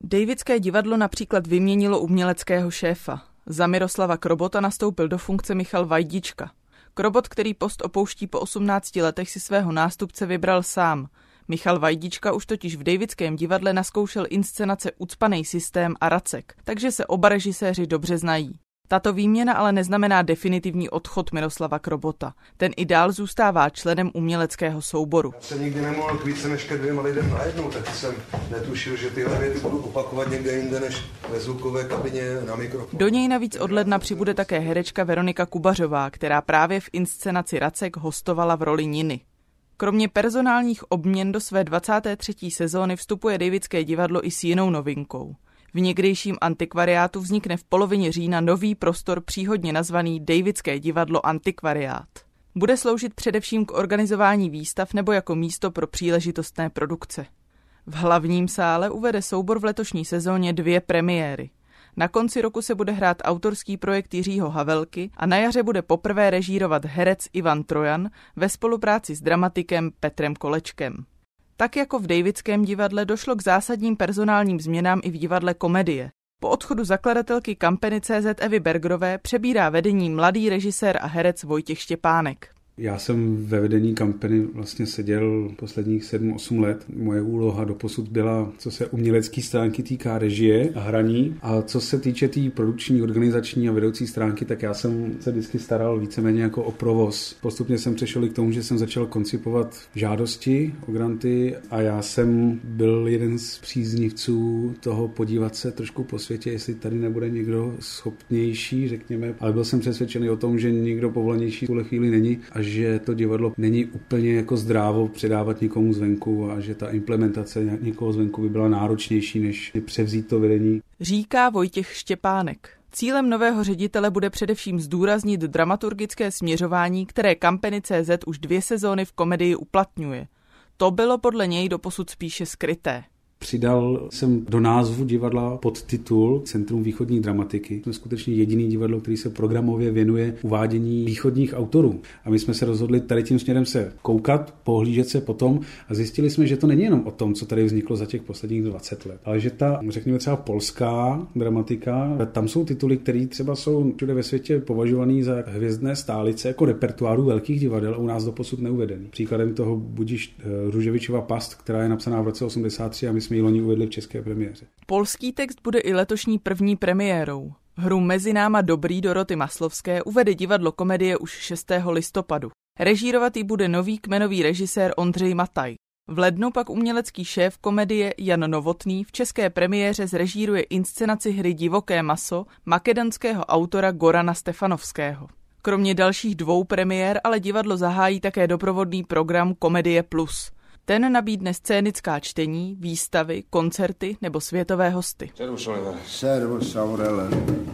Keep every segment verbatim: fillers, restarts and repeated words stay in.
Davidské divadlo například vyměnilo uměleckého šéfa. Za Miroslava Krobota nastoupil do funkce Michal Vajdička. Krobot, který post opouští po osmnácti letech, si svého nástupce vybral sám. Michal Vajdička už totiž v Davidském divadle naskoušel inscenace Ucpanej systém a Racek, takže se oba režiséři dobře znají. Tato výměna ale neznamená definitivní odchod Miroslava Krobota. Ten i dál zůstává členem uměleckého souboru. Já jsem nikdy nemohl k více než ke dvěma lidem najednou, tak jsem netušil, že tyhle věty budu opakovat někde jinde než ve zvukové kabině na mikrofon. Do něj navíc od ledna přibude také herečka Veronika Kubařová, která právě v inscenaci Racek hostovala v roli Niny. Kromě personálních obměn do své dvacáté třetí sezóny vstupuje Davidské divadlo i s jinou novinkou. V někdejším antikvariátu vznikne v polovině října nový prostor příhodně nazvaný Davidské divadlo Antikvariát. Bude sloužit především k organizování výstav nebo jako místo pro příležitostné produkce. V hlavním sále uvede soubor v letošní sezóně dvě premiéry. Na konci roku se bude hrát autorský projekt Jiřího Havelky a na jaře bude poprvé režírovat herec Ivan Trojan ve spolupráci s dramatikem Petrem Kolečkem. Tak jako v Davidském divadle došlo k zásadním personálním změnám i v divadle Komedie. Po odchodu zakladatelky Kampeny tečka cé zet Evy Bergerové přebírá vedení mladý režisér a herec Vojtěch Štěpánek. Já jsem ve vedení Kampeny vlastně seděl posledních sedm osm let. Moje úloha doposud byla, co se umělecké stránky týká režie a hraní. A co se týče té tý produkční, organizační a vedoucí stránky, tak já jsem se vždycky staral víceméně jako o provoz. Postupně jsem přešel i k tomu, že jsem začal koncipovat žádosti o granty a já jsem byl jeden z příznivců toho podívat se trošku po světě, jestli tady nebude někdo schopnější, řekněme. Ale byl jsem přesvědčený o tom, že někdo povolanější v tuhle chvíli není a že to divadlo není úplně jako zdrávo předávat někomu zvenku a že ta implementace někoho zvenku by byla náročnější, než převzít to vedení. Říká Vojtěch Štěpánek. Cílem nového ředitele bude především zdůraznit dramaturgické směřování, které Kampeny tečka cé zet už dvě sezóny v Komedii uplatňuje. To bylo podle něj doposud spíše skryté. Přidal jsem do názvu divadla podtitul Centrum východní dramatiky. Jsme skutečně jediný divadlo, který se programově věnuje uvádění východních autorů. A my jsme se rozhodli tady tím směrem se koukat, pohlížet se potom a zjistili jsme, že to není jenom o tom, co tady vzniklo za těch posledních dvacet let, ale že ta, řekněme třeba polská dramatika, tam jsou tituly, které třeba jsou všude ve světě považované za hvězdné stálice jako repertoáru velkých divadel a u nás doposud neuvedený. Příkladem toho budiš Růževičova past, která je napsaná v roce osmdesát tři a my jsme ji loni uvedli v české premiéře. Polský text bude i letošní první premiérou. Hru Mezi náma dobrý Doroty Maslovské uvede divadlo Komedie už šestého listopadu. Režírovat ji bude nový kmenový režisér Ondřej Mataj. V lednu pak umělecký šéf Komedie Jan Novotný v české premiéře zrežíruje inscenaci hry Divoké maso makedonského autora Gorana Stefanovského. Kromě dalších dvou premiér ale divadlo zahájí také doprovodný program Komedie plus. Ten nabídne scénická čtení, výstavy, koncerty nebo světové hosty. Servus, Oliver. Servus, Aurele.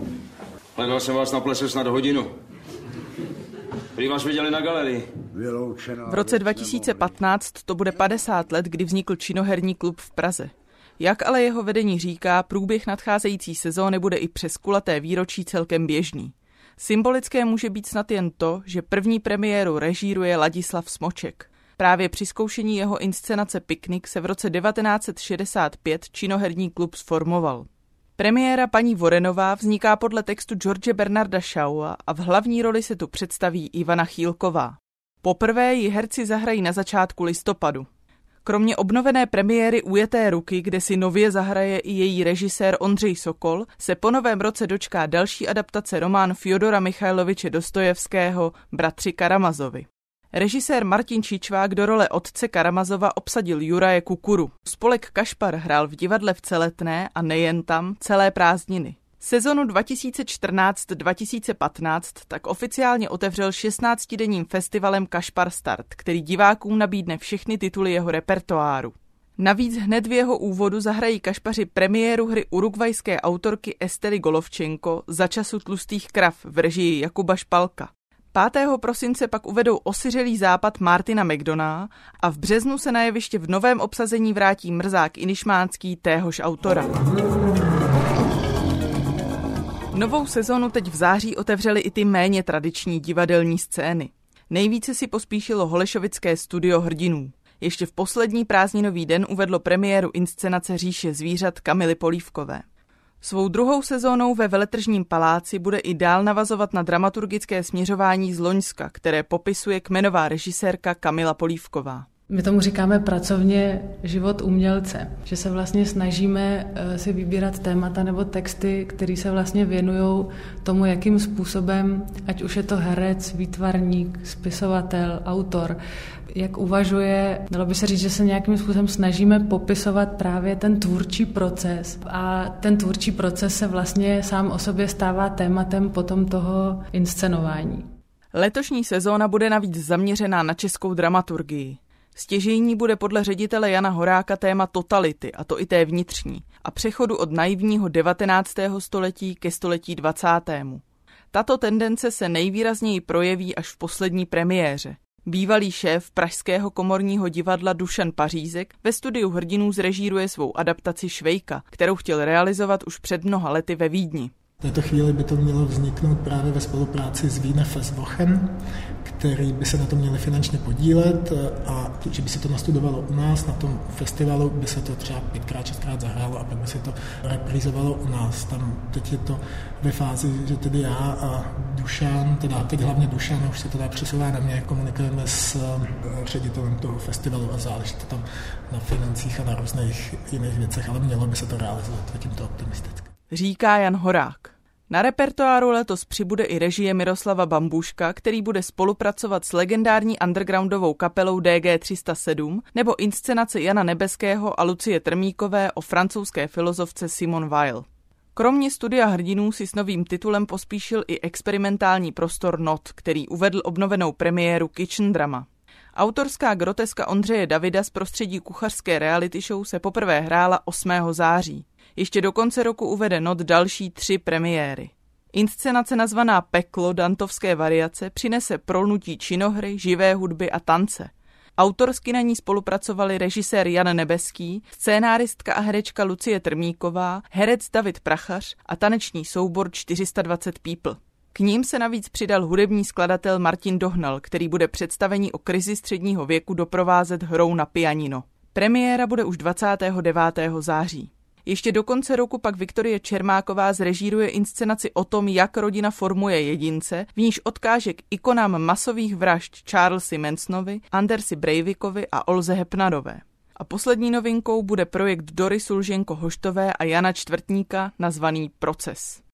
Hledal jsem vás na plese snad hodinu. Prý vás viděli na galerii. V roce dva tisíce patnáct to bude padesát let, kdy vznikl činoherní klub v Praze. Jak ale jeho vedení říká, průběh nadcházející sezóny bude i přes kulaté výročí celkem běžný. Symbolické může být snad jen to, že první premiéru režíruje Ladislav Smoček. Právě při zkoušení jeho inscenace Piknik se v roce devatenáct set šedesát pět činoherní klub sformoval. Premiéra Paní Vorenová vzniká podle textu George Bernarda Shawa a v hlavní roli se tu představí Ivana Chýlková. Poprvé ji herci zahrají na začátku listopadu. Kromě obnovené premiéry Ujeté ruky, kde si nově zahraje i její režisér Ondřej Sokol, se po novém roce dočká další adaptace román Fjodora Michajloviče Dostojevského Bratři Karamazovi. Režisér Martin Čičvák do role otce Karamazova obsadil Juraje Kukuru. Spolek Kašpar hrál v divadle v Celetné a nejen tam celé prázdniny. Sezonu dva tisíce čtrnáct dva tisíce patnáct tak oficiálně otevřel šestnáctidenním festivalem Kašpar Start, který divákům nabídne všechny tituly jeho repertoáru. Navíc hned v jeho úvodu zahrají Kašpaři premiéru hry urugvajské autorky Estely Golovčenko Za času tlustých krav v režii Jakuba Špalka. pátého prosince pak uvedou Osiřelý západ Martina McDonaugha a v březnu se na jeviště v novém obsazení vrátí Mrzák Inišmánský téhož autora. Novou sezonu teď v září otevřely i ty méně tradiční divadelní scény. Nejvíce si pospíšilo holešovické studio hrdinů. Ještě v poslední prázdninový den uvedlo premiéru inscenace Říše zvířat Kamily Polívkové. Svou druhou sezónou ve Veletržním paláci bude i dál navazovat na dramaturgické směřování z loňska, které popisuje kmenová režisérka Kamila Polívková. My tomu říkáme pracovně život umělce, že se vlastně snažíme si vybírat témata nebo texty, které se vlastně věnují tomu, jakým způsobem, ať už je to herec, výtvarník, spisovatel, autor, jak uvažuje, dalo by se říct, že se nějakým způsobem snažíme popisovat právě ten tvůrčí proces a ten tvůrčí proces se vlastně sám o sobě stává tématem potom toho inscenování. Letošní sezóna bude navíc zaměřená na českou dramaturgii. Stěžejní bude podle ředitele Jana Horáka téma totality, a to i té vnitřní, a přechodu od naivního devatenáctého století ke století dvacátému. Tato tendence se nejvýrazněji projeví až v poslední premiéře. Bývalý šéf Pražského komorního divadla Dušan Pařízek ve Studiu hrdinů zrežíruje svou adaptaci Švejka, kterou chtěl realizovat už před mnoha lety ve Vídni. V této chvíli by to mělo vzniknout právě ve spolupráci s Wiener Festwochen, který by se na to měli finančně podílet a že by se to nastudovalo u nás, na tom festivalu by se to třeba pětkrát, šestkrát zahrálo a pak by se to reprízovalo u nás. Tam teď je to ve fázi, že tedy já a Dušan, teda teď hlavně Dušan, už se to dá přesouvá na mě, komunikujeme s ředitelem toho festivalu a záleží to tam na financích a na různých jiných věcech, ale mělo by se to realizovat, zatím to optimisticky. Říká Jan Horák. Na repertoáru letos přibude i režie Miroslava Bambuška, který bude spolupracovat s legendární undergroundovou kapelou D G tři sta sedm nebo inscenace Jana Nebeského a Lucie Trmíkové o francouzské filozofce Simone Weil. Kromě Studia hrdinů si s novým titulem pospíšil i experimentální prostor Not, který uvedl obnovenou premiéru Kitchen Drama. Autorská groteska Ondřeje Davida z prostředí kuchařské reality show se poprvé hrála osmého září. Ještě do konce roku uvede Not další tři premiéry. Inscenace nazvaná Peklo dantovské variace přinese prolnutí činohry, živé hudby a tance. Autorsky na ní spolupracovali režisér Jan Nebeský, scénáristka a herečka Lucie Trmíková, herec David Prachař a taneční soubor čtyři sta dvacet People. K ním se navíc přidal hudební skladatel Martin Dohnal, který bude představení o krizi středního věku doprovázet hrou na pianino. Premiéra bude už dvacátého devátého září. Ještě do konce roku pak Viktorie Čermáková zrežíruje inscenaci o tom, jak rodina formuje jedince, v níž odkáže k ikonám masových vražd Charlesi Mansonovi, Andersi Breivikovi a Olze Hepnarové. A poslední novinkou bude projekt Dory Sulženko Hoštové a Jana Čtvrtníka nazvaný Proces.